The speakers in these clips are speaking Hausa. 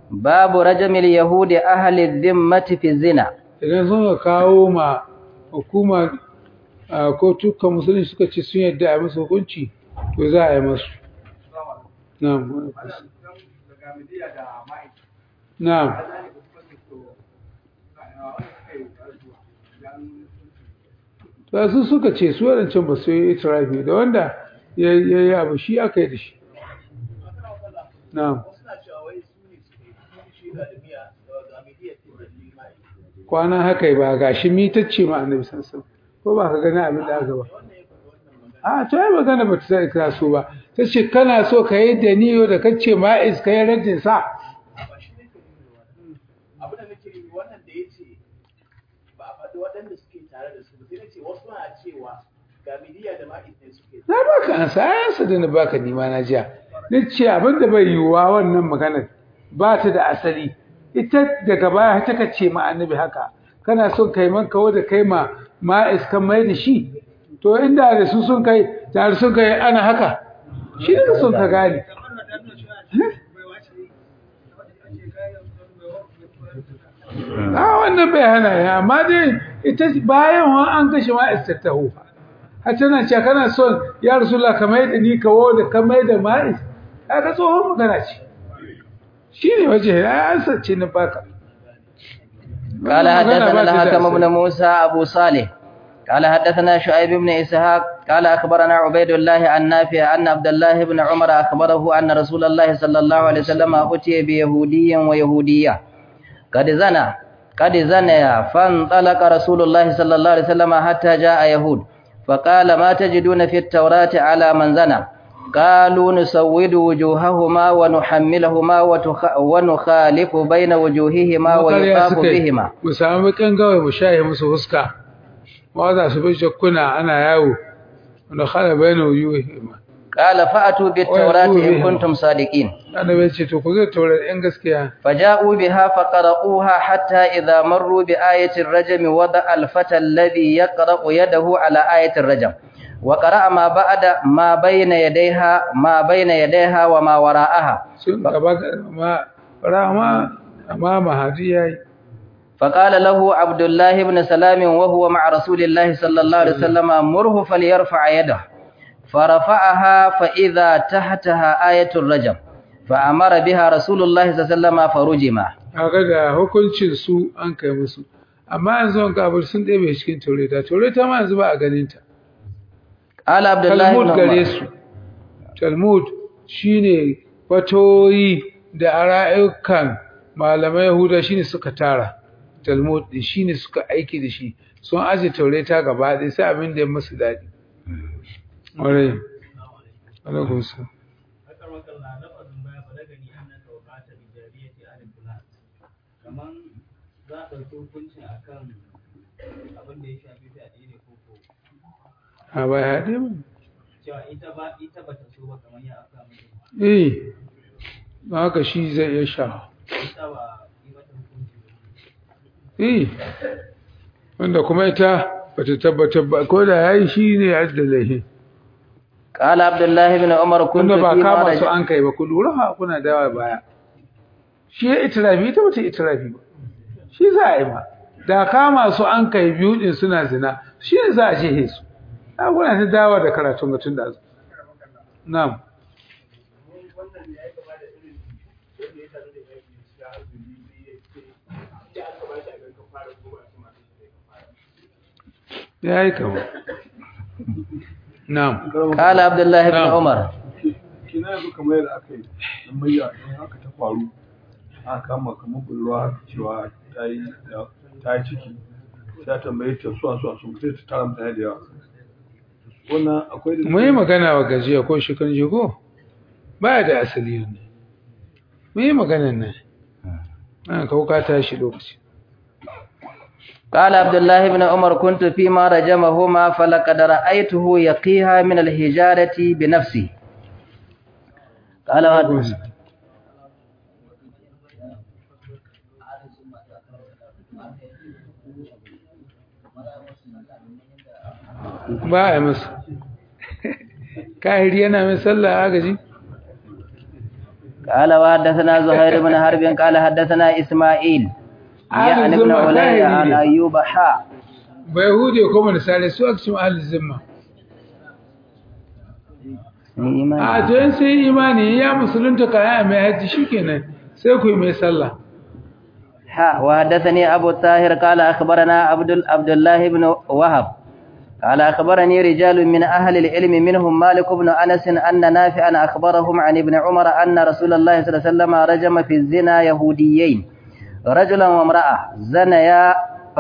باب رجم اليهود أهل الذمة في الزنا. idan sun kawo ma hukuma ko tukka musulmi suka ce sun yadda a musu hukunci to za a yi masu na'am na'am to su suka ce su wadancan ba su yi itirafi da wanda ya yi abu shi aka yi da shi na'am kwana haka ba ga shi mitacce ma annabi sansan ko ba ka gani abin da aka ba a to ai magana ba ta ka so ba ta ce kana so ka yi da niyo da kace ma is ka yi rajin sa abin da nake yi wannan da yace ba a faɗi waɗanda suke tare da su sai nace wasu na cewa ga midiya da ma'is ne suke na baka an sayansa da na baka nima na jiya nace abin da bai yiwuwa wannan maganar ba ta da asali ita daga baya ta kace ma annabi haka kana son kai man kawo da kai ma iskan mai da shi to inda da su sun kai tare sun kai ana haka shi ne sun ka gane wannan bai hana ya amma dai ita bayan an kashe ma istattahu har tana ce kana son ya rasulullah ka mai da ni kawo da ka mai da ma'is kaga tsohon magana ce شيني وجه أسد شيني باكا. قال حدثنا الحكم بن موسى أبو صالح قال حدثنا شعيب بن إسحاق قال أخبرنا عبيد الله عن نافع أن عبد الله بن عمر أخبره أن رسول الله صلى الله عليه وسلم أتي بيهودي ويهودية قد زنيا فانطلق رسول الله صلى الله عليه وسلم حتى جاء يهود فقال ما تجدون في التوراة على من زنى قالوا نسود وجوههما ونحملهما ونخالف بين وجوههما ويطاف بهما مسامي كان قوي مشاهي مسو فسكا وهذا سبيل كنا أنا ياو ونخالف بين وجوههما قال فأتوا بالتوراة إن كنتم صادقين أنا بيتي تقول التوراة إن قسكيها فجاءوا بها فقرؤوها حتى إذا مروا بآية الرجم وضع الفتى الذي يقرأ يده على آية الرجم وقرأ ما بين يديها وما وراءها فقال له عبد الله بن سلام وهو مع رسول الله صلى الله عليه وسلم مره فليرفع يده فرفعها فإذا تحتها آية الرجم فأمر بها رسول الله صلى الله عليه وسلم فرجما هكذا hukuncin su an kai musu amma yanzu an kabul sun ɗebe cikin taureta ma yanzu ba a ganin ta قال عبد الله بن عمر Talmud shine fatoyi da ara'ukan malamai Yahuda shine suka tara Talmud din shine suka aiki da shi sun aje taureta gaba ɗaya sai abin da ya musu dadi ore alaikum salam kaman za a ɗauki hukuncin akan abin da ya shafi fyaɗe ne ko a bai haɗe ba cewa ita ba ta so ba kamar ya aka mutu ba haka shi zai iya sha ita ba yi mata hukunci wanda kuma ita ba ta tabbatar ba ko da ya yi shi ne ya da laihi قال عبد الله بن عمر كنت ba في kama su مرج an kai ba ku lura ha kuna dawa baya shi ya itirafi ita ba ta itirafi ba shi za a yi ma da kama su an kai biyu din suna zina shi ne za a shehe su a kuna ta dawa da karatun mutum da azu na'am ya yi kama na'am قال عبد الله بن عمر kina yanzu kamar yadda aka yi dan mayya in haka ta faru aka kama kamar bulwa cewa ta yi ciki sai ta tambaye ta suwa sun sai ta tara mutane da yawa wannan akwai da mun yi magana wa gajiya ko shekarun jigo baya da asali ne mun yi maganan nan an kauka tashi lokaci قال عبد الله بن عمر كنت فيما رجمهما فلقد رأيته يقيها من الحجارة بنفسه قال ba a masa kahiri yana mai sallah agaji قال وحدثنا زهير بن حرب قال حدثنا إسماعيل يعني ابن علي عن أيوب حاء بيهودي كما نسال su aksu ahli zimma a to yan sai imani ya musulunta kai mai haji shikenan sai ku yi mai sallah وحدثني أبو الطاهر قال أخبرنا عبد الله بن وهب قال أخبرني رجال من أهل العلم منهم مالك بن أنس أن نافعا أخبرهم عن ابن عمر أن رسول الله صلى الله عليه وسلم رجم في الزنا يهوديين رجلا وامرأة زنيا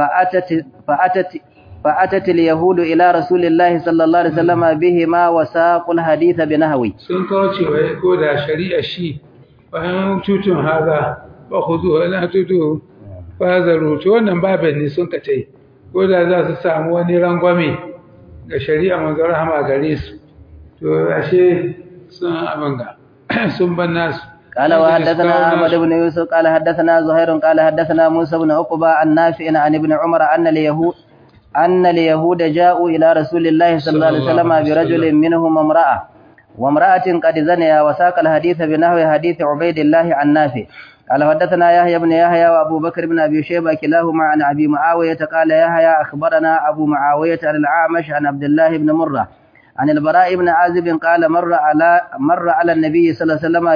فأتت اليهود إلى رسول الله صلى الله عليه وسلم بهما وساقوا الحديث بنهوي sun kauce wai ko da shari'a shi bayan tutun haza ba khudu la tutu fazaru to wannan babin ne sun kace ko da za su samu wani rangwame ga shari'a manzo rahama gare su to ashe sun abanga sun banna su قال وحدثنا أحمد بن يوسف قال حدثنا زهير قال حدثنا موسى بن عقبة عن نافع عن ابن عمر أن اليهود جاءوا إلى رسول الله صلى الله عليه وسلم برجل منهم امرأة وامرأة قد زنيا وساق الحديث بنحو حديث عبيد الله عن نافع قال حدثنا يحيى بن يحيى وأبو بكر بن أبي شيبة كلاهما عن أبي معاوية قال يحيى أخبرنا أبو معاوية عن الأعمش عن عبد الله بن مرة عن البراء بن عازب قال مر على النبي صلى الله عليه وسلم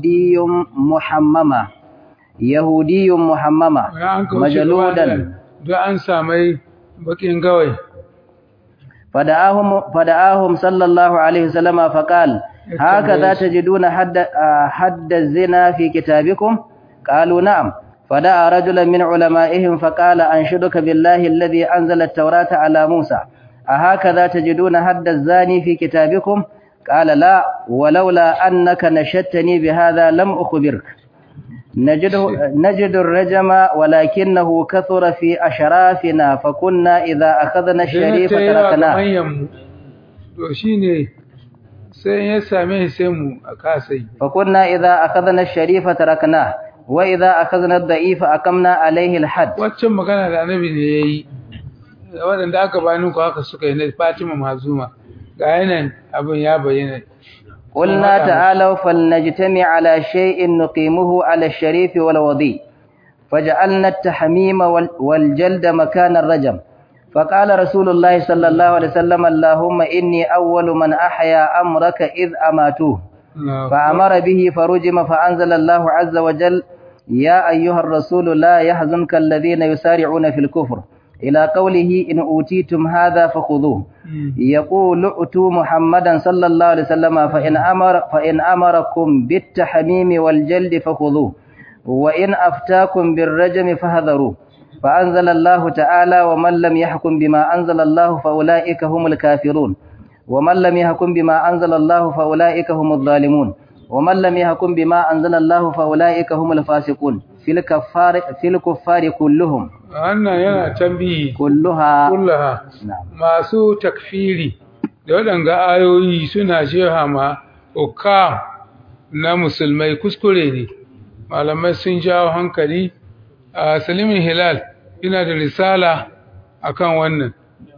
يهودي محمما مجلودا an samai bakin gawai فدعاهم صلى الله عليه وسلم فقال هكذا تجدون حد الزنا في كتابكم قالوا نعم فدعا رجلا من علمائهم فقال أنشدك بالله الذي أنزل التوراة على موسى أهكذا تجدون حد الزاني في كتابكم قال لا ولولا أنك نشدتني بهذا لم أخبرك نجد الرجم ولكنه كثر في أشرافنا فكنا إذا أخذنا الشريف تركناه فكنا إذا أخذنا الشريف تركناه وإذا أخذنا الضعيف أقمنا عليه الحد waccan magana da annabi ne yayi wanda aka bani ku haka suka yi ne Fatima Mazuma ga yanan abin ya bayyana قلنا تعالوا فلنجتمع على شيء نقيمه على الشريف والوضيء فجعلنا التحميم والجلد مكان الرجم فقال رسول الله صلى الله عليه وسلم اللهم إني أول من أحيا أمرك إذ أماتوه فأمر به فرجم فأنزل الله عز وجل يا أيها الرسول لا يحزنك الذين يسارعون في الكفر إلى قوله إن أوتيتم هذا فخذوه يقول ائتوا محمدا صلى الله عليه وسلم فإن أمركم بالتحميم والجلد فخذوه وإن أفتاكم بالرجم فهذروه فأنزل الله تعالى ومن لم يحكم بما أنزل الله فأولئك هم الكافرون ومن لم يحكم بما أنزل الله فأولئك هم الظالمون ومن لم يحكم بما أنزل الله فأولئك هم الفاسقون في الكفار كلهم wannan yana tambayi كلها masu takfiri da waɗanga ayoyi suna sheha ma hukam na musulmai kuskure ne malamai sun jawo hankali a Salimin Hilal yana da risala akan wannan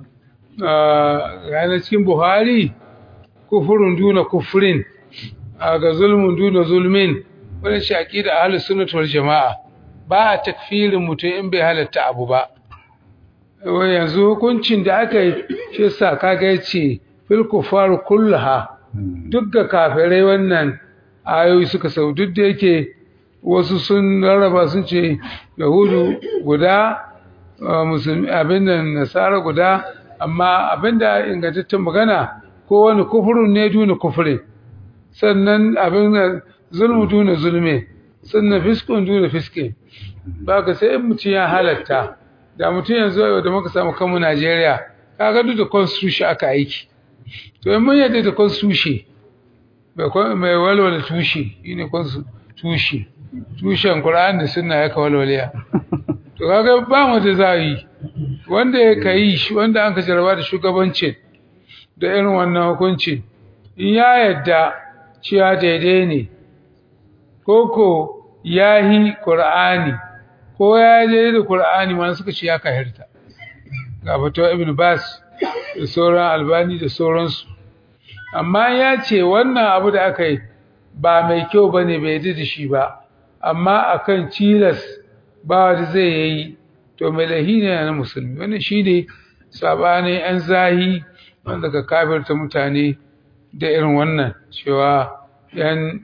ranar cikin Buhari kufurun duna kufurin ga zulmun duna zulmin wani shaƙi da ahalus sunnah wal jama'a ba a takfirin mutum in bai halatta abu ba yanzu hukuncin da aka yi shi sa kaga yace fil kufar kullaha duk ga kafirai wannan ayoyi suka sau duk da yake wasu sun rarraba sun ce yahudu guda musulmi abin da nasara guda amma abin da ingantaccen magana ko wani kufurun ne duna kufurin sannan abin da zulmu duna zulme sannan fiskun duna fiske ba ka sai mutum ya halatta da mutum yanzu da muka samu kanmu Najeriya kaga duk da constitution aka aiki to in mun yadda da constitution mai walwala tushe shine constitution tushen Qur'ani da sunna yaka walwaliya to kaga ba mu da zai wanda ya kai shi wanda an ka jarraba da shugabancin da irin wannan hukunci in ya yadda cewa daidai ne koko yahi Qur'ani ko ya je da Qur'ani ma suka ce ya kahirta ga fatawa Ibn Bas da sauran Albani da sauransu amma ya ce wannan abu da aka yi ba mai kyau bane bai yi da shi ba amma akan cilas ba wanda zai yi to mai lahi ne na musulmi wannan shine sabanin yan zahi wanda ka kafirta mutane da irin wannan cewa yan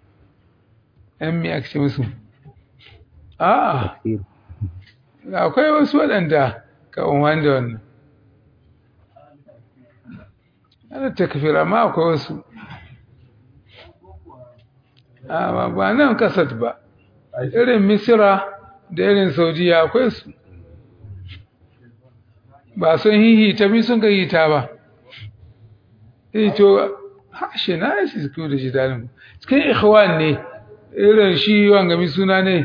mi ake musu a'a akwai wasu waɗanda ka unwan da wannan ana takfir amma akwai wasu ba nan kasat ba irin misira da irin saudiya akwai su ba sun hihita bi sun hihita ba to hashe na yi su da shi dalin cikin ikhwan ne irin shi wanga mi suna ne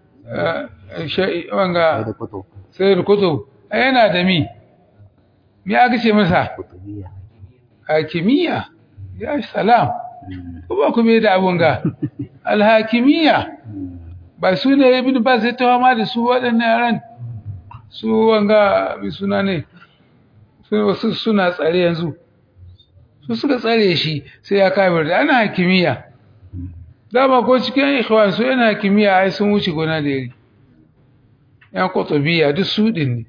wanga sayar kutu yana da mi aka ce masa hakimiyya ya salam ko ba ku me da abun ga alhakimiyya ba su ne ibn ba sai tawa ma da su waɗannan yaran su wanga mi suna ne wasu suna tsare yanzu su suka tsare shi sai ya kafir da ana hakimiyya dama ko cikin ikhwan su yana hakimiyya ai sun wuce gona da yari yan qutubiyya duk su din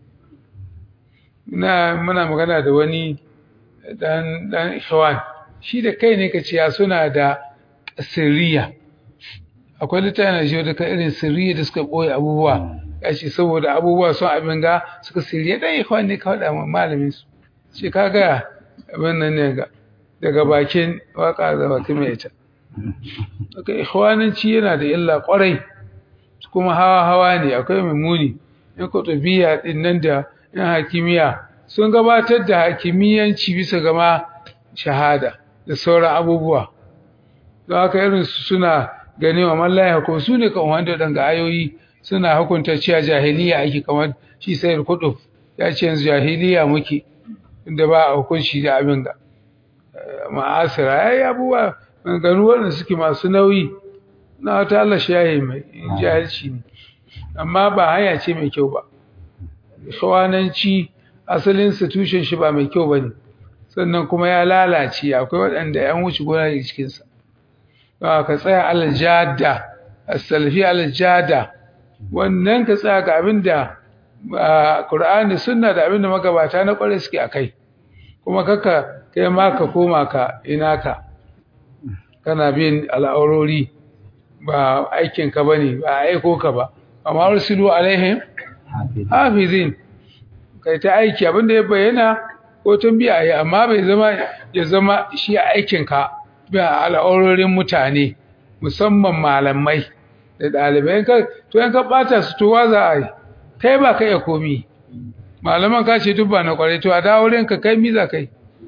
ne muna magana da wani dan ikhwan shi da kai ne kace ya suna da sirriya akwai littafin da shi da irin sirriya da suka boye abubuwa yace saboda abubuwa sun abin ga suka sirriya dan ikhwan ne ka faɗa malamin su ce kaga abin nan ne ga daga bakin waka da bakin mai ita daga ikhwananci yana da illa kwarai kuma hawa ne akwai mai muni in kutubiya din nan da in hakimiya sun gabatar da hakimiyanci bisa gama shahada da sauran abubuwa don haka irin su suna gani wa mallaya ko su ne kan wanda danga ayoyi suna hukunta cewa jahiliya ake kamar shi sayar kuduf ya ce yanzu jahiliya muke inda ba a hukunci da abin ga ma'asira yayi abubuwa ganu wanda suke masu nauyi na wata Allah shi yayi mai jahilci ne amma ba hanya ce mai kyau ba shawananci asalin institution shi ba mai kyau bane sannan kuma ya lalace akwai waɗanda yan wuce gona da cikin sa ka tsaya alal jadda as-salafi alal jadda wannan ka tsaya ga abinda Qur'ani sunna da abinda magabata na kware suke akai kuma kaka kai ma ka koma ka ina ka kana bin al'aurori ba aikin ka bane ba aiko ka ba amma rusulu alaihim hafizin kai ta aiki abinda ya bayyana ko tambiya yi amma bai zama ya zama shi aikin ka ba al'aurorin mutane musamman malamai da dalibai to yan ka bata su to waza ai kai ba kai komi malaman ka ce dubba na kware to a daworen ka kai miza kai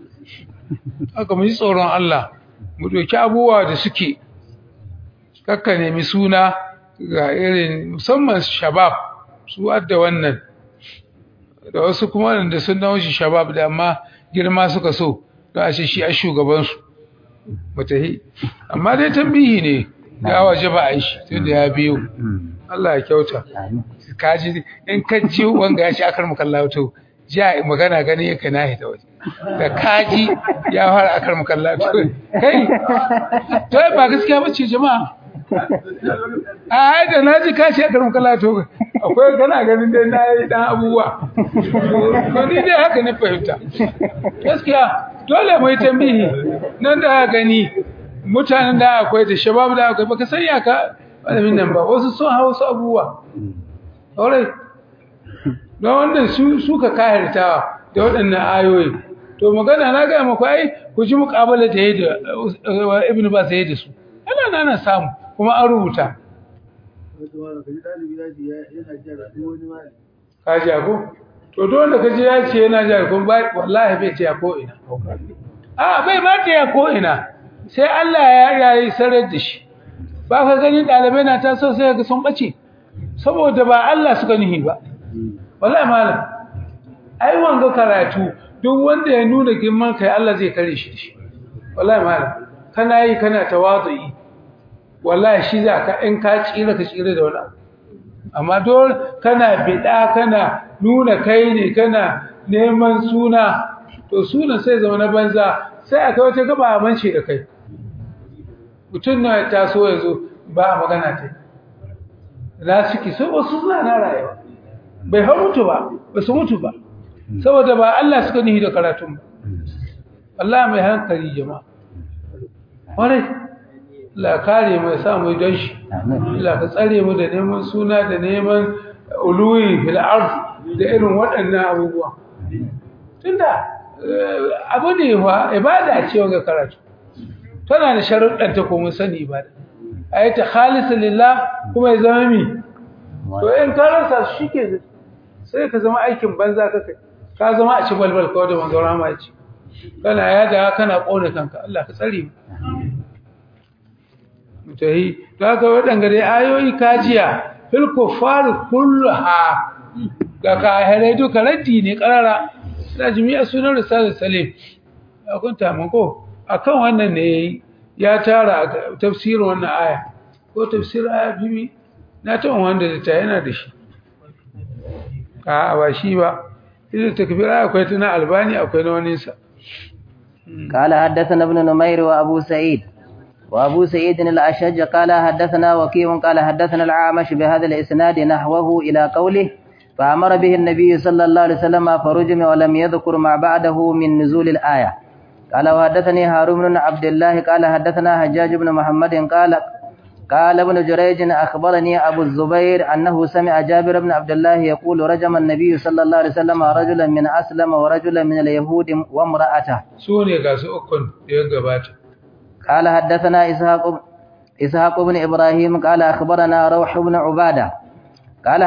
haka mu ji tsoron Allah mu doki abubuwa da suke kakka nemi suna ga irin musamman shabab su adda wannan da wasu kuma wanda sun dawo shi shabab da amma girma suka so don a ce shi a shugabansu mutahi amma dai tambihi ne ya waje ba a yi shi tun da ya biyo Allah ya kyauta kaji in ka ji wanga ya ci akar mukalla to ja magana gani yake na hita waje da kaji ya fara akar mukalla to kai to ba gaskiya bace jama'a ai da naji ka ci akar mukalla to akwai kana ganin dai nayi dan abubuwa to ni dai haka ne fahimta gaskiya dole mu yi tambihi nan da gani mutanen da akwai da shabab da akwai baka san ya ka malamin nan ba wasu sun hawo su abubuwa alright don wannan su ka kahirtawa da waɗannan ayoyi to magana na ga muku ai ku ji muqabala da yayi da ibnu bas yayi da su ana samu kuma an rubuta ka ji ko to don da kaji ya ce yana jar kun ba wallahi bai ce ko ina bai ba ce ko ina sai Allah ya yayi sarar da shi ba ka gani dalibai na taso sai ga sun bace saboda ba Allah suka nihi ba wallahi malam ai wanga karatu duk wanda ya nuna girman kai Allah zai kare shi wallahi malam kana yi kana tawazu'i wallahi shi za ka in ka tsira ka tsira da wannan amma dole kana bid'a kana nuna kai ne kana neman suna to sunan sai zama na banza sai aka wata gaba amince da kai mutum na ya taso ya zo ba a magana ta na suke so wasu suna na rayuwa bai hau mutu ba su mutu ba saboda ba Allah suka nihi da karatun ba Allah mai hankali jama'a wani la kare mai samu don shi Allah ka tsare mu da neman suna da neman uluwi fil ard da irin waɗannan abubuwa tunda abu ne fa ibada ce ga karatu tana da sharuɗan ta ko mun sani ibada ayata khalisan lillah kuma ya zama mi to in ka rasa shike sai ka zama aikin banza kake ka zama a ci balbal kawai da manzo rama ya ce kana yada kana kone kanka Allah ka tsare mu mutahi kaga wadanga dai ayoyi kajiya fil kuffar kulluha ga kahirai duka raddi ne karara da jami'a sunan risalar salim ya kunta mun ko akan wannan ne ya tara tafsirin wannan aya ko tafsir aya bibi na ta wanda da ta yana da shi ba shi ba idan takbir akwai tana albani akwai na wani sa قال حدثنا ابن نمير وابو سعيد الاشج قال حدثنا وكيع قال حدثنا العامش بهذا الاسناد نحوه الى قوله فامر به النبي صلى الله عليه وسلم فرجم ولم يذكر ما بعده من نزول الايه قال وحدثني هارون بن عبد الله قال حدثنا حجاج بن محمد قال ابن جريج أخبرني أبو الزبير أنه سمع جابر بن عبد الله يقول رجم النبي صلى الله عليه وسلم رجلا من أسلم ورجلا من اليهود وامرأته سوني قاسو أكون يقبات قال حدثنا إسحاق بن إبراهيم قال أخبرنا روح بن عبادة قال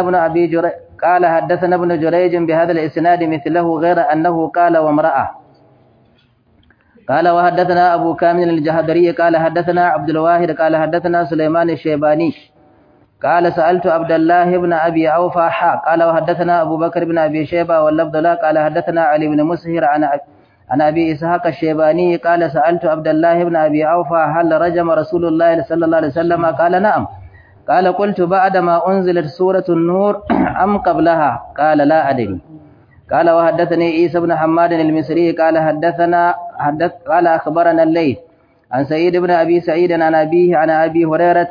حدثنا ابن جريج بهذا الإسناد مثله غير أنه قال وامرأة قال وحدثنا أبو كامل الجهدري قال حدثنا عبد الواحد قال حدثنا سليمان الشيباني قال سألت عبد الله بن أبي أوفى قال وحدثنا أبو بكر بن أبي شيبة واللفظ له قال حدثنا علي بن مسهر عن أبي إسحاق الشيباني قال سألت عبد الله بن أبي أوفى هل رجم رسول الله صلى الله عليه وسلم قال نعم قال قلت بعدما أنزلت سورة النور أم قبلها قال لا أدري قال وحدثني عيسى بن حماد المصري قال قال أخبرنا الليث عن سعيد بن أبي سعيد عن أبيه عن أبي هريرة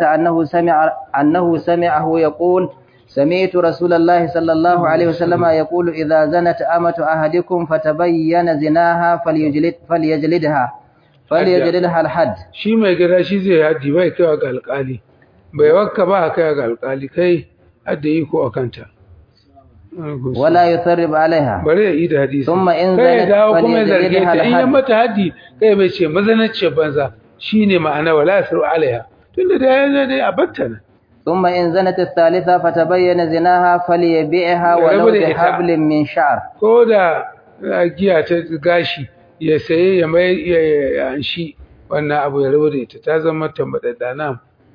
أنه سمعه يقول سمعت رسول الله صلى الله عليه وسلم يقول إذا زنت أمة أحدكم فتبين زناها فليجلدها الحد shi mai gida shi zai haddi bai kai ga alƙali bai wakka ba kai ga alƙali kai hadda yi ko akanta ولا يثرب عليها bare yi da hadisi ثم إن kai زنت dawo kuma zarge ta in ya الحد mata haddi kai bai ce mazanacce banza shine ma'ana wala yasru alaiha tunda da yanzu dai a battana ثم إن زنت الثالثة فتبين زناها فليبيعها ولو بحبل من شعر ko da giya ta gashi ya saye ya mai ya anshi wannan abu ya rabu da ita ta zama tambadadda na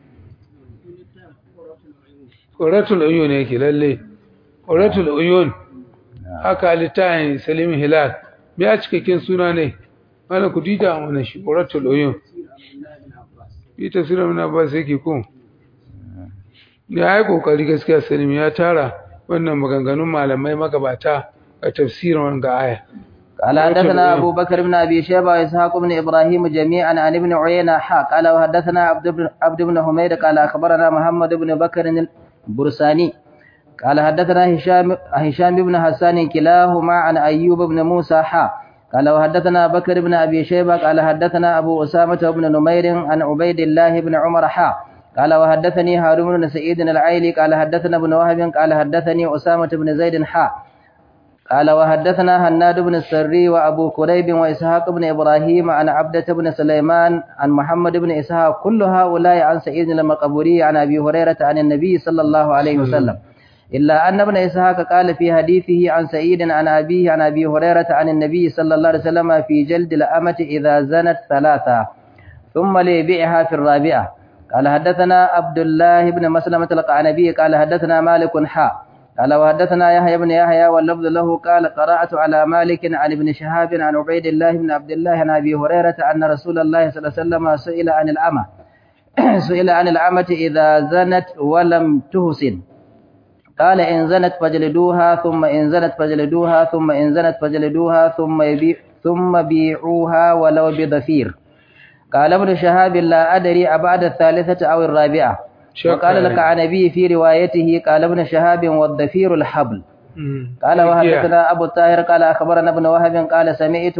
Quratul uyun yake lalle Quratul uyun haka litain Salim Hilal me a cikakken suna ne mallan ku dida mana shi Quratul uyun ita sura mun ba sai ke ko ya yi kokari gaskiya Salim ya tara wannan maganganun malamai magabata a tafsirin wannan aya قال حدثنا أبو بكر بن أبي شيبة وإسحاق بن إبراهيم جميعا عن ابن عيينة قال وحدثنا عبد بن حميد قال أخبرنا محمد بن بكر البرساني قال حدثنا هشام بن حسان كلاهما عن أيوب بن موسى قال وحدثنا بكر بن أبي شيبة قال حدثنا أبو أسامة بن نمير عن عبيد الله بن عمر قال وحدثني هارون بن سعيد العيلي قال حدثنا ابن وهب قال حدثني أسامة بن زيد قال وحدثنا هناد بن السري وأبو كريب وإسحاق بن إبراهيم عن عبدة بن سليمان عن محمد بن إسحاق كل هؤلاء عن سعيد المقبوري عن أبي هريرة عن النبي صلى الله عليه وسلم إلا أن ابن إسحاق قال في حديثه عن سعيد عن أبيه عن أبي هريرة عن النبي صلى الله عليه وسلم في جلد الأمة إذا زنت ثلاثة ثم ليبيعها في الرابعة قال حدثنا عبد الله بن مسلمة القعنبي قال حدثنا مالك قال وحدثنا يحيى بن يحيى واللفظ له قال قرأت على مالك عن ابن شهاب عن عبيد الله بن عبد الله عن أبي هريرة أن رسول الله صلى الله عليه وسلم سئل عن الأمة إذا زنت ولم تحسن قال إن زنت فجلدوها ثم إن زنت فجلدوها ثم إن زنت فجلدوها ثم بيعوها ولو بضفير قال ابن شهاب لا أدري أبعد الثالثة أو الرابعة وقال الكعنبي في روايته قال ابن شهاب والضفير الحبل قال وحدثنا أبو الطاهر قال أخبرنا ابن وهب قال سمعت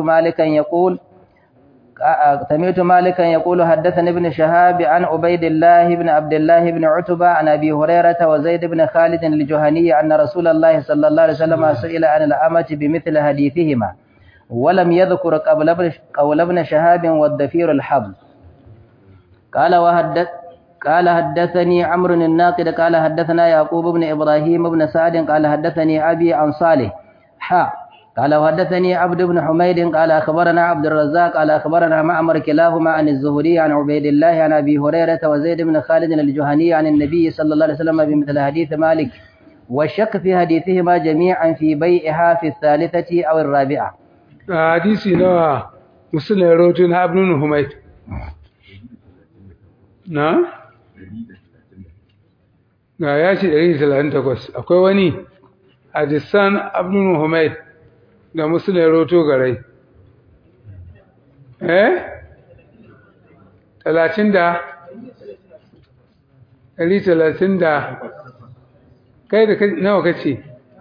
مالكا يقول حدثني ابن شهاب عن عبيد الله بن عبد الله بن عتبة عن أبي هريرة وزيد بن خالد الجهني أن رسول الله صلى الله عليه وسلم سئل عن الأمة بمثل حديثهما ولم يذكر قول ابن شهاب والضفير الحبل قال حدثني عمرو الناقد قال حدثنا يعقوب بن إبراهيم بن سعد قال حدثني أبي عن صالح قال وحدثني عبد بن حميد قال أخبرنا عبد الرزاق قال أخبرنا معمر كلاهما عن الزهري عن عبيد الله عن أبي هريرة وزيد بن خالد الجهني عن النبي صلى الله عليه وسلم بمثل حديث مالك والشك في حديثهما جميعا في بيعها في الثالثة أو الرابعة. حديثي نوع مسلم روتين عبد بن حميد نعم ya ce 138 akwai wani hadisan abdul humayd da muslim roto garai 30 da 130 da kai da nawa kace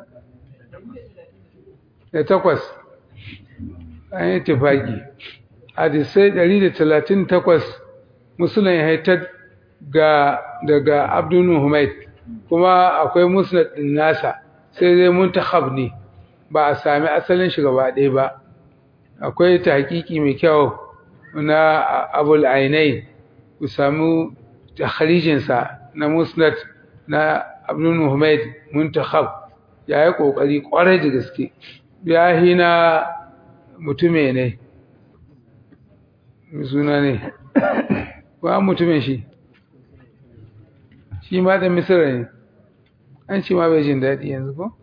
da takwas an yi tafaki hadisai 138 muslim ya haitar daga abdul humayd kuma akwai musnad din nasa sai dai muntakhab ne ba a sami asalin shi gaba ɗaya ba akwai tahqiqi mai kyau na abul ainain ku samu takhrijin sa na musnad na abdul humayd muntakhab yayi kokari kwarai da gaske ya hina mutume ne suna ne wa mutumin shi ma da misira ne an ce ma bai jin daɗi yanzu ko?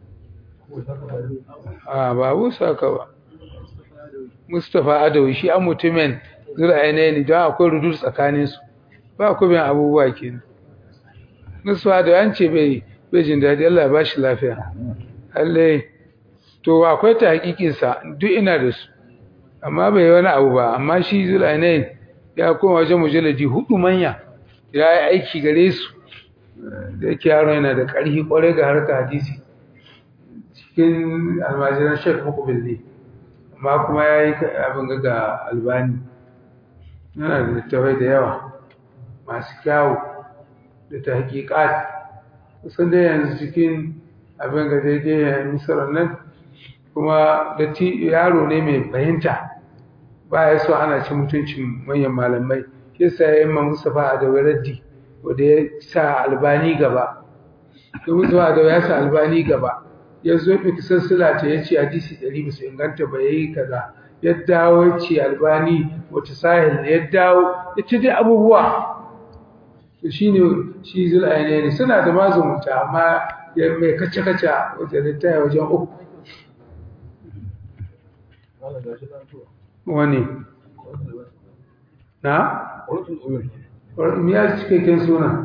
ba abu saka ba mustapha adawi shi an mutumin zura ainihin don akwai rudur tsakaninsu ba ku biyan abubuwa ke mustapha adawi an ce bai jin daɗi Allah ba shi lafiya allai to akwai ta hakikinsa duk ina da su amma bai yi wani abu ba amma shi zura ainihin ya koma wajen mujalladi 4 manya ya yi aiki gare su da yake yaro yana da ƙarfi ƙwarai ga harkar hadisi cikin almajiran shek mukubil ne amma kuma ya yi abin ga albani yana da littafai da yawa masu kyawu da ta hakikat kusan dai yanzu cikin abin ga daidai ya misarar nan kuma da yaro ne mai fahimta ba ya so ana ci mutuncin manyan malamai ke sa ya yi ma Mustapha da raddi wanda ya sa albani gaba da Mustapha da ya sa albani gaba ya zo fi sassila ta ya ce hadisi 100 bisa inganta ba ya yi kaza ya dawo ya ce albani wata sahil ya dawo ya ce dai abubuwa to shi ne shi zul'aine ne suna da mazumunta amma ya mai kace-kace wajen littaya wajen 3 wani na? miya cikakken suna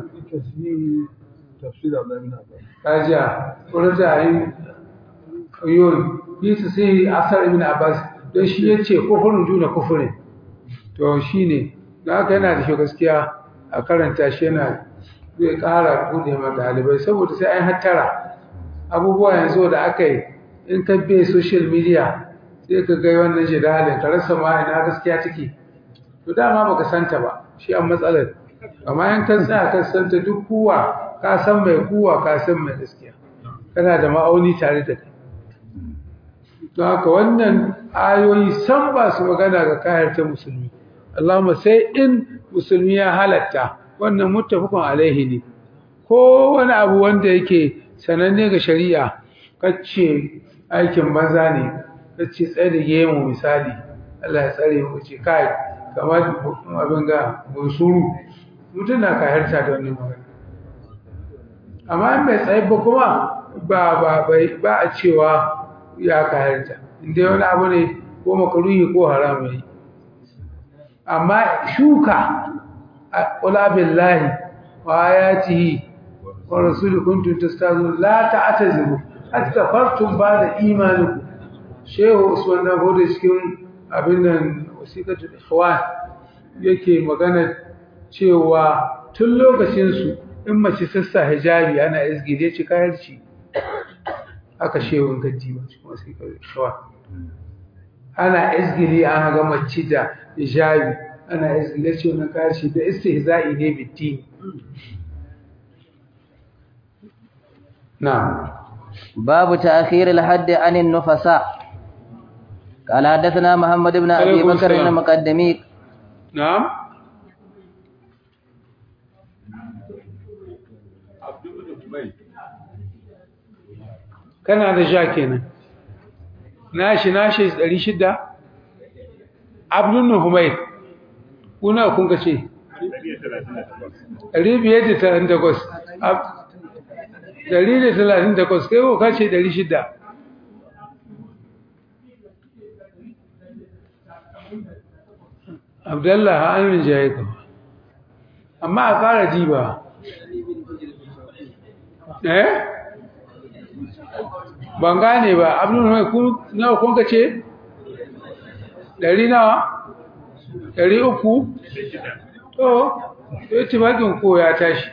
kajiya ƙwararra yin yiwu yi su sai asar ibn abbas don shi ya ce kufurin juna kufurin to shi ne da aka yana da shi gaskiya a karanta shi yana zai ƙara buɗe ma ɗalibai saboda sai an hattara abubuwa yanzu da aka yi in ka bai social media sai ka ga wannan shi da halin ka rasa ma ina gaskiya take to dama baka santa ba shi an matsalar amma in kan tsaya kan santa duk kuwa ka san mai kuwa ka san mai gaskiya kana da ma'auni tare da kai don haka wannan ayoyi san ba su magana ga kayar ta musulmi Allahumma sai in musulmi ya halatta wannan muttafaqun alaihi ne ko wani abu wanda yake sananne ga shari'a kace aikin banza ne kace tsaye da gemu misali Allah ya tsare mu ce kai kamar abin ga bunsuru mutum na kayarta da wannan magana amma in bai tsaye ba kuma ba a cewa ya kayarta inda wani abu ne ko makaruhi ko haram ne amma shuka qula billahi wa ayatihi wa rasuluhu kuntum tastazun la ta'tazilu hatta fartum ba'da imanikum shehu usman na gode cikin abin nan wasiqatul ikhwan yake magana cewa tun lokacin su in mace sassa hijabi ana izgi dai ci kayarci aka shewun gaji ba kuma sai shawa ana izgili an ga mace da hijabi ana izgili ce wannan kayarci da istihza'i ne bitti na'am باب تأخير الحد عن النفساء قال حدثنا محمد بن أبي بكر بن المقدمي نعم kana da ja kenan nashi 600 Abdul Humayr kuna kun ga ce 538 138 kai ko kace 600 Abdullah an jaye ka amma a kara jiba ban gane ba Abdul ku nawa kun kace 100 nawa 300 to yace bakin ko ya tashi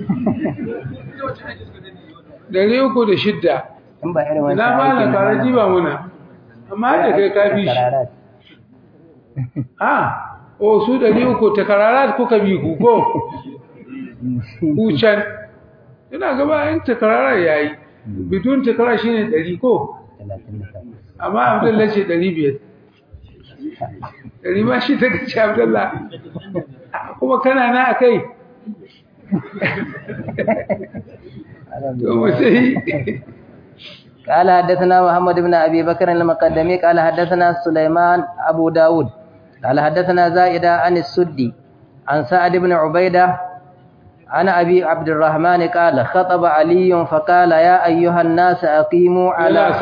306 in ba irin wannan na ba na kare jiba muna amma da kai ka bi shi o su 300 ta kararat kuka bi ku ko ku can ina gaba in ta kararar yayi bidun ta kararar shine 100 ko amma Abdullahi ce 500 ma shi ta ce Abdullahi kuma kana na akai قال حدثنا محمد بن أبي بكر المقدمي قال حدثنا سليمان أبو داود قال حدثنا زائدة عن السدي عن سعد بن عبيدة عن أبي عبد الرحمن قال خطب علي فقال يا أيها الناس أقيموا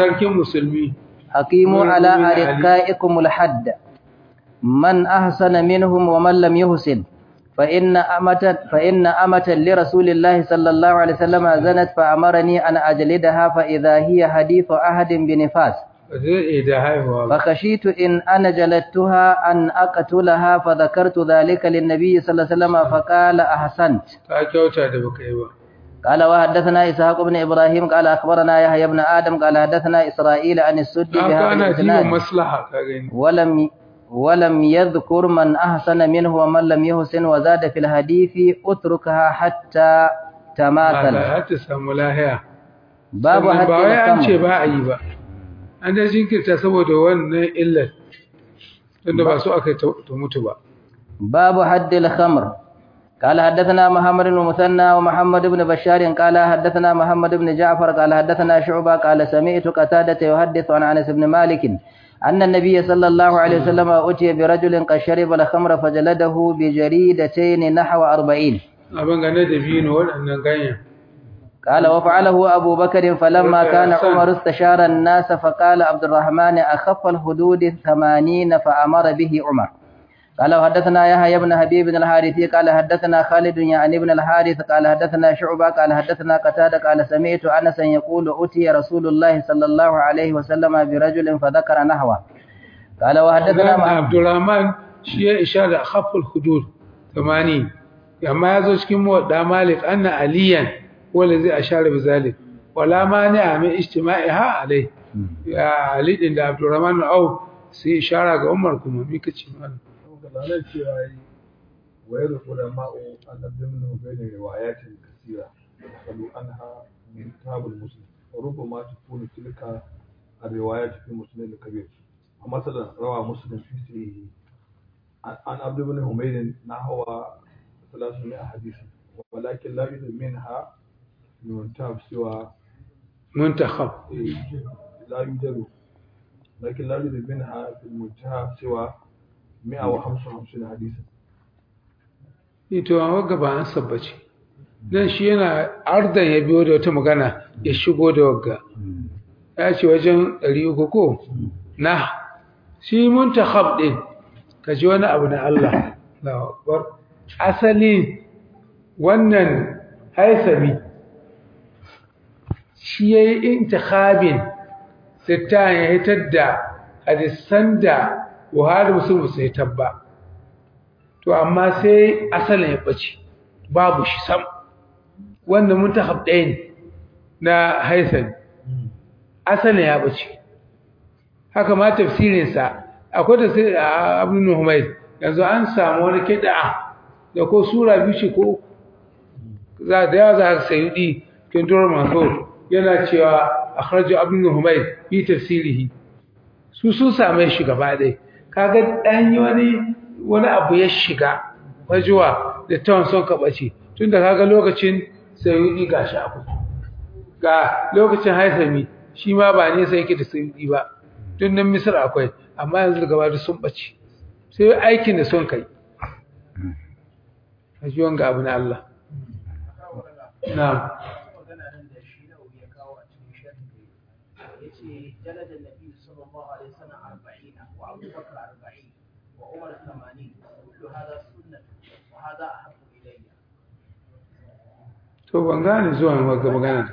على أرقائكم الحد من أحسن منهم ومن لم يحسن فإن أمة لرسول الله صلى الله عليه وسلم زنت فأمرني أن أجلدها فإذا هي حديث أحد بنفاس فخشيت إن أنا جلدتها أن أقتلها فذكرت ذلك للنبي صلى الله عليه وسلم فقال أحسنت قال وحدثنا إسحاق بن إبراهيم قال أخبرنا يحيى بن آدم قال حدثنا إسرائيل عن السدي بهذا الإسناد ولم يذكر من أحسن منه ومن لم يحسن وزاد في الحديث اتركها حتى تماثل باب حتى الخمر an da jinkirta saboda wannan illar tunda ba su aka mutu ba babu haddil khamr قال حدثنا محمد بن مثنى ومحمد بن بشار قال حدثنا محمد بن جعفر قال حدثنا شعبة قال سمعت قتادة يحدث عن أنس بن مالك أن النبي صلى الله عليه وسلم أتي برجل قد شرب الخمر فجلده بجريدتين نحو 40 abin gane da biyu ne waɗannan ganyen قال وفعله أبو بكر فلما كان عمر استشار الناس فقال عبد الرحمن أخف الحدود 80 فأمر به عمر قال وحدثنا يحيى بن حبيب بن الحارثي قال حدثنا خالد يعني ابن الحارث قال حدثنا شعبة قال حدثنا قتادة قال سمعت أنسا يقول أتي رسول الله صلى الله عليه وسلم برجل فذكر نحوه قال وحدثنا عبد الرحمن شيء إشارة أخف الحدود 80 أما يزوج كم دا مالك أن عليا هو الذي أشار بذلك ولا مانع من اجتماعها عليه يا علي عند عبد الرحمن أو سي إشارة عمركم ميكتش ranar cewa yi wa yadda kulama'u an abdulmin hukumin riwayatin kasira kalu an ha min tabul muslim rubu ma ta kuna tilka a riwayat fi muslim da kabir a matsalar rawa muslim fi sai an abdulmin hukumin na hawa 300 hadisi walakin labidu min ha muntab siwa muntakhab la yujaru lakin labidu min ha muntakhab siwa 155 hadisi ito an gaba an sabbace dan shi yana ardan ya biyo da wata magana ya shigo da wagga ya ce wajen 300 ko na shi muntakhab din kaji wani abu na Allah Allahu akbar asali wannan haisami shi yayi intikhabin sai ya hitar da hadisan da Buhari Muslim sai tabba to amma sai asalin ya bace babu shi sam wanda muntahab ɗaya ne na Haythami asalin ya bace haka ma tafsirin sa akwai da sai Ibn Humayd yanzu an samu wani kida da ko sura biyu ce ko za da ya za Sayyidi Kintur Mansur yana cewa akhraju Ibn Humayd fi tafsirihi su sun same shi gaba ɗaya kaga dan wani abu ya shiga wajuwa da tawon son ka bace tunda kaga lokacin Sayyidi gashi abu ga lokacin Haythami shi ma ba ne sai yake da Sayyidi ba tun nan Misr akwai amma yanzu gaba da sun bace sai aikin da son kai kaji wanga abu na Allah na'am جلد النبي صلى الله عليه وسلم 40 وابو بكر 40 وعمر 80 كل هذا سنه وهذا احب الي. to ban gane zuwa ga magana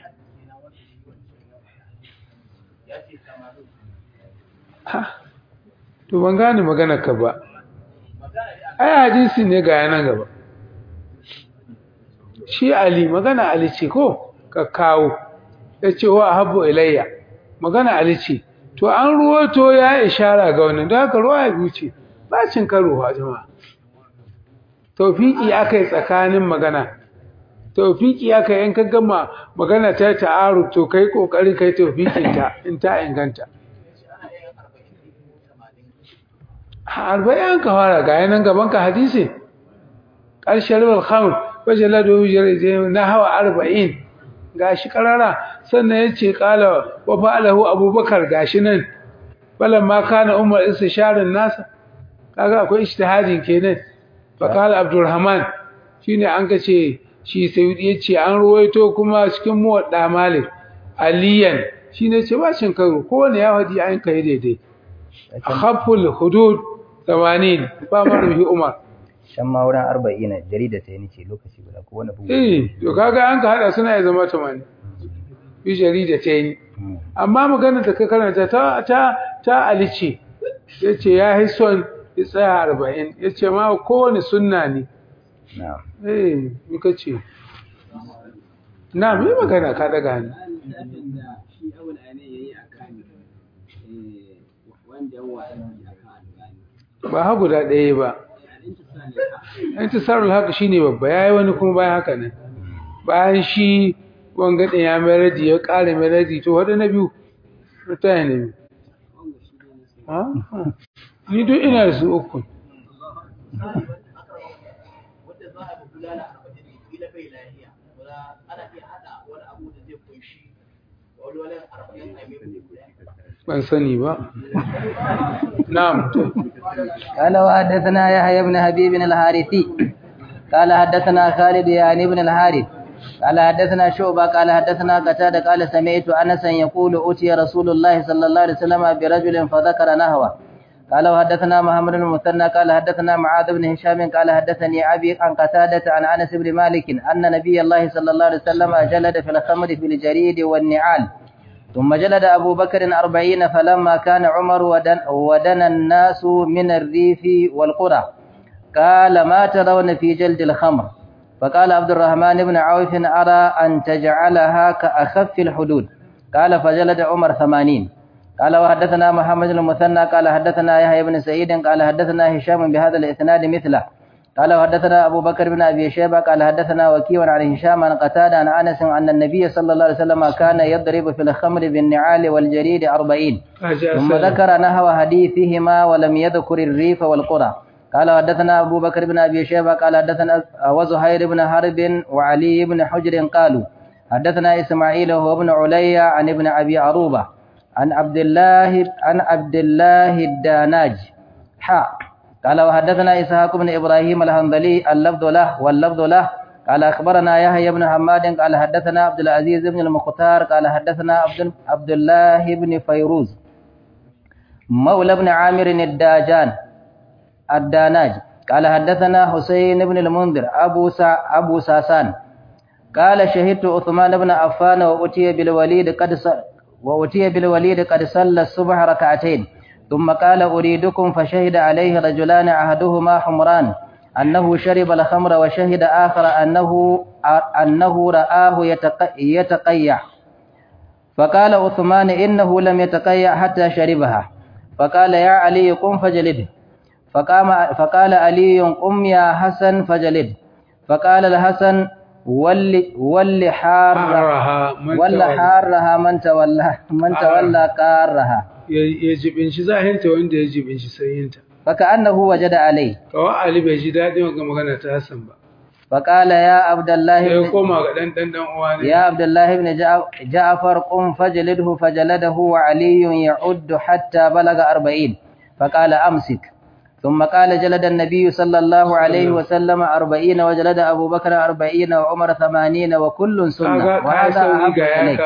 to ban gane magana ka ba ai hadisi ne ga yanan gaba shi Ali magana Ali ce ko ka kawo yace wa habbu ilayya magana Ali ce to an ruwato ya ishara ga wannan don haka ruwa biyu ce ba cin karo ha jama'a tawfiki akai tsakanin magana tawfiki akai in ka gama magana ta ta'aruf to kai kokari kai tawfikin ta in ta inganta 40 ka fara ga yanan gaban ka hadisi ƙarshen wal khamr wajaladu na hawa 40 gashi karara sannan yace qala wa fa'alahu abubakar gashi nan ma kana umar istisharin nasa kaga akwai ijtihadin kenan fa qala abdurrahman shine an kace shi sayyidi yace an ruwaito kuma cikin muwadda malik aliyan shine ce ba shin karo ko ne ya wadi an kai daidai akhaful hudud 80 ba maruhi umar shan ma wurin 40 jarida ta yi ce lokaci guda ko wani bugu to kaga an ka hada suna ya zama 80 bi jarida ta yi amma maganar da ka karanta ta alice yace ya yi son ya tsaya 40 yace ma kowane sunna ne na'am muka ce na'am yi magana ka daga ni shi awul ane yayi akan wanda yawa ba ha guda ɗaya ba intisarul haka shine babba yayi wani kuma bayan haka ne bayan shi wanga din ya meradi ya kare meradi to wada na biyu ta ne ni duk ina da su uku wanda za a bulala 40 kila bai lahiya wala ana iya hada wani abu da zai kunshi walwalan 40 a mai ban sani ba na'am قال وحدثنا يحيى بن حبيب الحارثي قال حدثنا خالد يعني بن الحارث قال حدثنا شعبة قال حدثنا قتادة قال سمعت أنسا يقول أتي رسول الله صلى الله عليه وسلم برجل فذكر نحوه قال وحدثنا محمد بن المثنى قال حدثنا معاذ بن هشام قال حدثني أبي عن قتادة عن أنس بن مالك أن نبي الله صلى الله عليه وسلم جلد في الخمر في الجريد والنعال ثم جلد أبو بكر 40 فلما كان عمر ودنا الناس من الريف والقرى قال ما ترون في جلد الخمر فقال عبد الرحمن بن عوف أرى أن تجعلها كأخف الحدود قال فجلد عمر 80 قال وحدثنا محمد المثنى قال حدثنا يحيى بن سعيد قال حدثنا هشام بهذا الإسناد مثله قال وحدثنا أبو بكر بن أبي شيبة قال حدثنا وكيع عن هشام عن قتادة عن أنس أن النبي صلى الله عليه وسلم كان يضرب في الخمر بالنعال والجريد 40 ثم ذكر نحو حديثهما ولم يذكر الريف والقرى قال حدثنا أبو بكر بن أبي شيبة قال حدثنا وزهير بن حرب وعلي بن حجر قالوا حدثنا إسماعيل وهو ابن علي عن ابن أبي عروبة عن عبد الله الداناج قال وحدثنا إسحاق بن إبراهيم الحنظلي اللفظ له واللفظ له قال أخبرنا يحيى بن حماد قال حدثنا عبد العزيز بن المختار قال حدثنا عبد الله بن فيروز مولى بن عامر الداناج قال حدثنا حسين بن المنذر أبو ساسان قال شهدت عثمان بن عفان وأتي بالوليد قد صلى الصبح ركعتين ثم قال أريدكم فشهد عليه رجلان أحدهما حمران أنه شرب الخمر وشهد آخر أنه رآه يتقيع فقال عثمان إنه لم يتقيع حتى شربها فقال يا علي قم فجلده فقال علي قم يا حسن فجلد فقال الحسن ول حارها من تولى قارها يجب shi zahinta wanda yajib shi sayinta فكأنه وجد عليه kawai Ali bai ji dadin wannan magana ta Hassan ba فقال يا عبد الله sai koma ga dan uwa ne يا عبد الله بن جعفر قم فجلده فجلده وعلي يعد حتى بلغ 40 فقال أمسك ثم قال جلد النبي صلى الله عليه وسلم 40 وجلد أبو بكر 40 وعمر 80 وكل سنة وهذا أحب إليك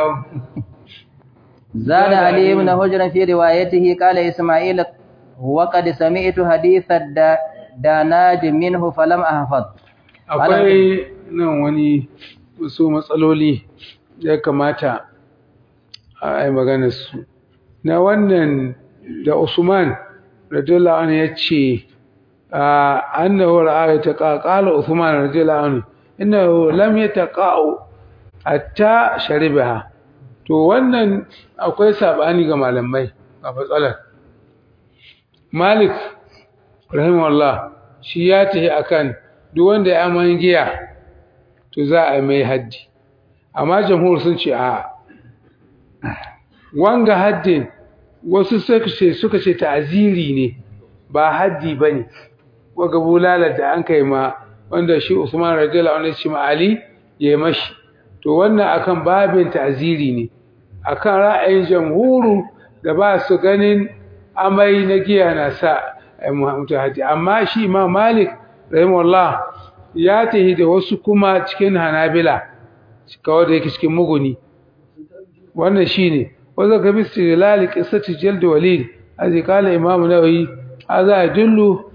زاد علي بن هجر في روايته قال إسماعيل وقد سمعت حديث الداناج منه فلم أحفظ akwai nan wani wasu matsaloli ya kamata a yi maganar su na wannan da Usman radiyallahu anhu yace annahu ra'a qala Usman radiyallahu anhu innahu lam yataqa'u hatta sharibaha to wannan akwai sabani ga malamai a matsalar Malik rahimahullah shi ya tahi akan duk wanda ya aman giya to za a mai haddi amma jamhur sun ce a wanga haddin wasu suka ce ta'aziri ne ba haddi bane waga bulalar da an kai ma wanda shi Usman radiyallahu anhu shi ma Ali ya mashi to wannan akan babin ta'aziri ne akan ra'ayin jamhuru da ba su ganin amai na giya na sa mutu haddi amma shi Imam Malik rahimahullah ya tahi da wasu kuma cikin Hanabila kawai da yake cikin muguni wannan shine wanda ga bistilal qissati jald walid azi kala Imam Nawawi hadha yadullu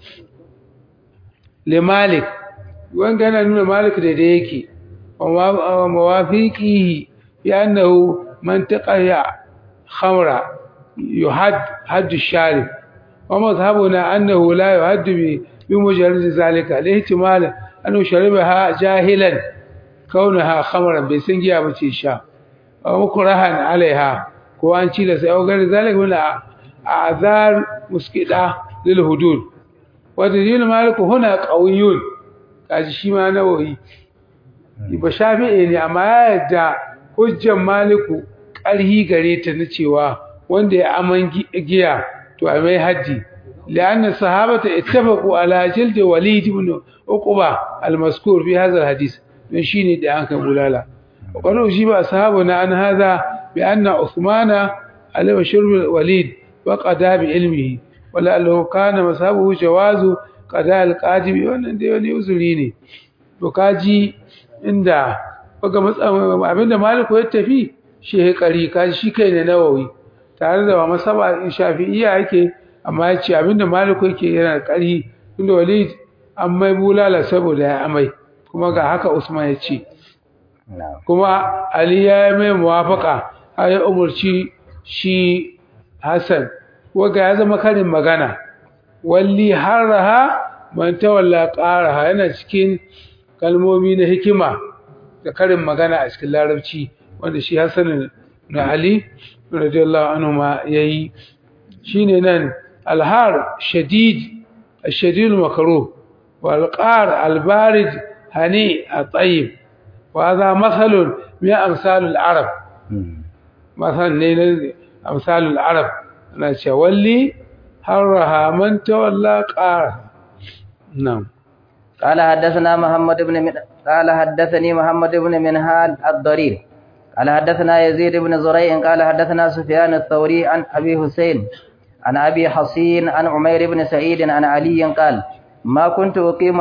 li Malik wanda yana nuna Malik da yake wa mawafiqihi bi annahu man taqaya khamra yuhad hadd ash-sharib wa madhhabuna annahu la yuhad بمجرد ذلك الاحتمال أنه شربها جاهلا كونها خمرا بسنجيا بتشا ومكرها عليها وأن تشيل أو غير ذلك من أعذار مسكدة للهدود ودليل مالك هنا قويون kaji shi ma nawawi ba shafi'i ne amma ya yadda hujjar maliku ƙarhi gare ta na cewa wanda ya aman giya to a mai haddi لأن الصحابة اتفقوا على جلد وليد بن عقبة المذكور في هذا الحديث من شيني دعانك بولالا وقالوا أجيب أصحابنا عن هذا بأن عثمان عليه شرب الوليد وقضى بعلمه ولأنه كان مذهبه جواز قضاء القاضي وأن ديوني أزليني وكاجي عند abinda maliku ya tafi shi hekari kaji shi kai ne nawawi tare da masaba shafi'iyya yake amma ya ce abinda maliku yake yana da ƙarhi inda walid an mai bulala saboda ya amai kuma ga haka usman ya ce kuma ali ya yi mai muwafaka har ya umarci shi hassan waga ya zama karin magana walli harraha man tawalla qaraha yana cikin kalmomi na hikima da karin magana a cikin larabci wanda shi hassan na ali radiyallahu anhu ma yayi shine nan الهار الشديد المكروه والقار البارد هنيء الطيب وهذا مثل من أمثال العرب مثل أمثال العرب أنا شولي هرها من تولى قارها نعم قال حدثني محمد بن منهال الضرير قال حدثنا يزيد بن زريع قال حدثنا سفيان الثوري عن أبي حسين عن أبي حصين عن عمير بن سعيد عن علي قال ما كنت أقيم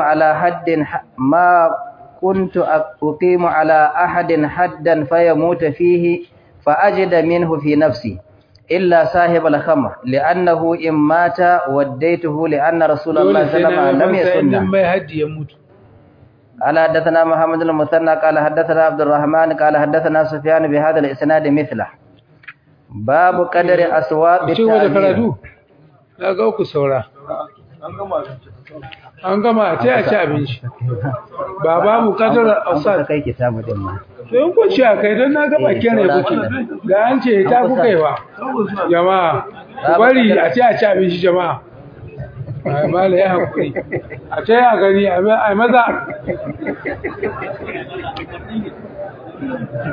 على أحد حدا فيموت فيه فأجد منه في نفسي إلا صاحب الخمر لأنه إن مات وديته لأن رسول الله صلى الله عليه وسلم لم يسنه قال حدثنا محمد المثنى قال حدثنا عبد الرحمن قال حدثنا سفيان بهذا الإسناد مثله باب قدر أصوات التعزير na ga uku saura an gama abinci an gama a ce a ci abinci ba babu kadar asad kai kitabu din ma to in kun ci a kai don na gaba kene kuke da an ce ta kuka yi ba jama'a ku bari a ce a ci abinci jama'a ai mala ya hakuri a ce ya gani ai maza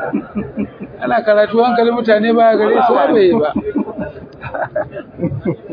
ana karatu hankali mutane ba gare su ba bai ba